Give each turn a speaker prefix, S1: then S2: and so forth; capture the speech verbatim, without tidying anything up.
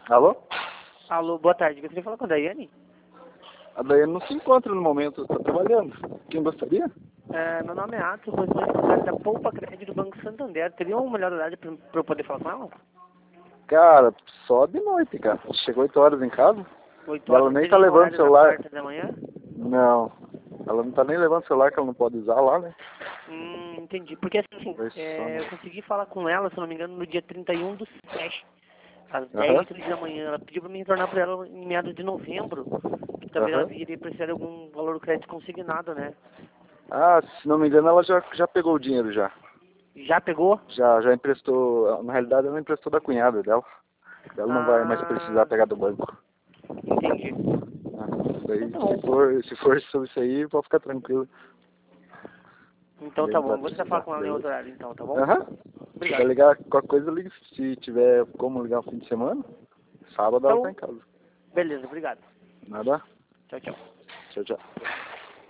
S1: Alô?
S2: Alô, boa tarde. Gostaria de falar com a Daiane?
S1: A Daiane não se encontra no momento, está trabalhando. Quem gostaria?
S2: É, meu nome é Atos, sou responsável da Poupa Crédito do Banco Santander. Teria um melhor horário para eu poder falar com ela?
S1: Cara, só de noite, cara. Chegou oito horas em casa.
S2: oito
S1: Ela
S2: horas,
S1: nem
S2: teria
S1: tá
S2: um
S1: levando o
S2: horário na
S1: celular.
S2: parte da manhã?
S1: Não. Ela não tá nem levando o celular, que ela não pode usar lá, né?
S2: Hum, entendi. Porque assim,
S1: Vai só,
S2: é,
S1: né?
S2: eu consegui falar com ela, se não me engano, no dia trinta e um do sete, às
S1: Aham.
S2: dez e trinta da manhã. Ela pediu para mim retornar para ela em meados de novembro, que talvez ela
S1: Aham.
S2: iria precisar de algum valor do crédito consignado, né?
S1: Ah, se não me engano, ela já, já pegou o dinheiro já.
S2: Já pegou?
S1: Já, já emprestou. Na realidade, ela emprestou da cunhada dela. Ela não vai mais precisar
S2: Ah,
S1: pegar do banco.
S2: entendi.
S1: Ah, daí,
S2: Então,
S1: se for, se for sobre isso aí, pode ficar tranquilo.
S2: então
S1: Daí
S2: tá
S1: não
S2: bom.
S1: vai
S2: Vou tentar falar
S1: precisar,
S2: com ela em
S1: beleza?
S2: outro horário, então, tá bom?
S1: Aham. Se
S2: Obrigado.
S1: vai ligar qualquer coisa, ligue. Se tiver como ligar no fim de semana, sábado ela tá
S2: Então,
S1: em casa.
S2: beleza, obrigado.
S1: Nada?
S2: Tchau, tchau.
S1: Tchau, tchau.